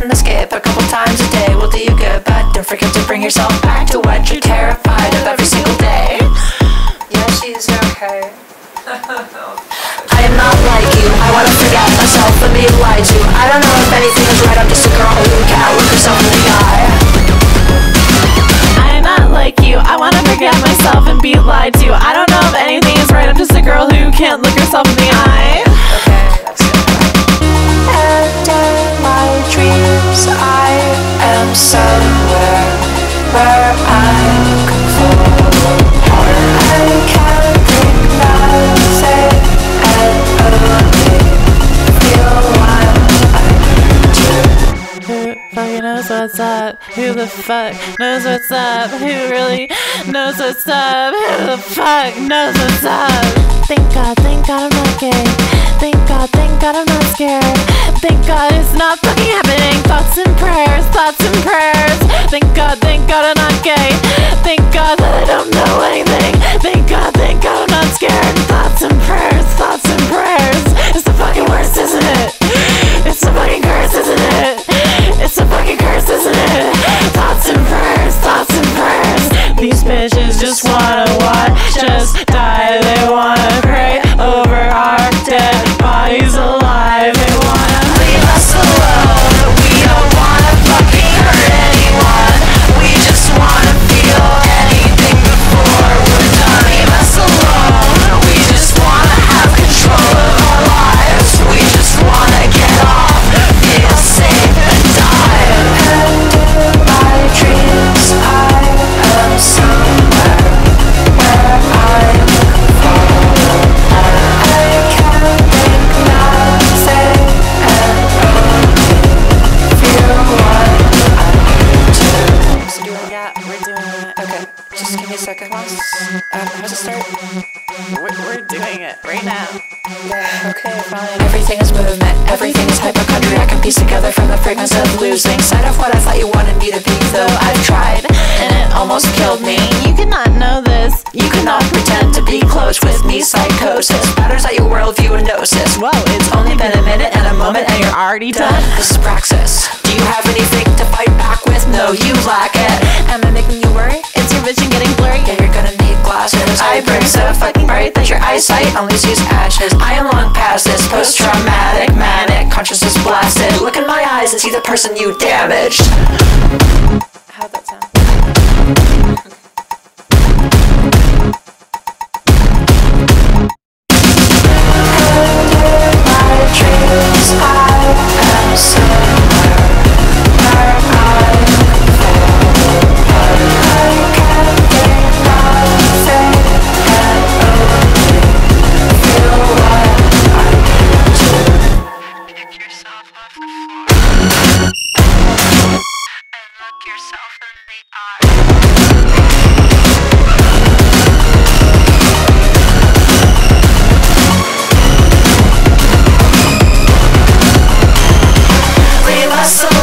and escape a couple times a day will do you good, but don't forget to bring yourself back to what you're terrified of every single day. Yeah, she's okay. I am not like you, I wanna forget myself and be lied to. I don't know if anything is right, I'm just a girl who can't look herself in the eye. I am not like you, I wanna forget myself and be lied to. I don't know if anything is right, I'm just a girl who can't look herself in the eye. Okay, that's good. And in my dreams I am somewhere where I'm looking for. I can't think nothing and only feel wild. Who fucking knows what's up? Who the fuck knows what's up? Who really knows what's up? Who the fuck knows what's up? Thank God I'm not gay. Thank God I'm not scared. Thank God it's not fucking happening. Thoughts and prayers. Thank God I'm not gay. Thank God that I don't know anything. Thank God I'm not scared. Thoughts and prayers. It's the fucking worst, isn't it? It's the fucking curse, isn't it? It's the fucking curse, isn't it? Thoughts and prayers. These bitches just wanna watch us die. They wanna pray over our dead bodies alive. They wanna Leave us alone. We don't wanna fucking hurt anyone. We just wanna feel anything before we're done. Leave us alone. We just wanna have control of our lives. We just wanna get off, feel safe and die. And in my dreams I am somewhere where I'm looking for. I can't think nothing and only feel what I do. So yeah, we're doing it. Okay, just give me a second. How's it start? We're doing it right now. Yeah, okay, fine. Everything is movement, everything is hypochondria. I can piece together from the fragments of losing sight of what I thought you wanted me to be. Though I've tried, and it almost killed me. You cannot know this. You cannot pretend to be close with me. Psychosis matters at your worldview and gnosis. Whoa, it's only been a minute and a moment and you're already done. This is praxis. Do you have anything to fight back with? No, you lack it. Am I making you worry? It's your vision getting blurry. Yeah, you're gonna need glasses. I burn so fucking bright that your eyesight only sees ashes. I am long past this post-traumatic, manic, consciousness blasted. Look in my eyes and see the person you damaged. How'd that sound? Leave us alone.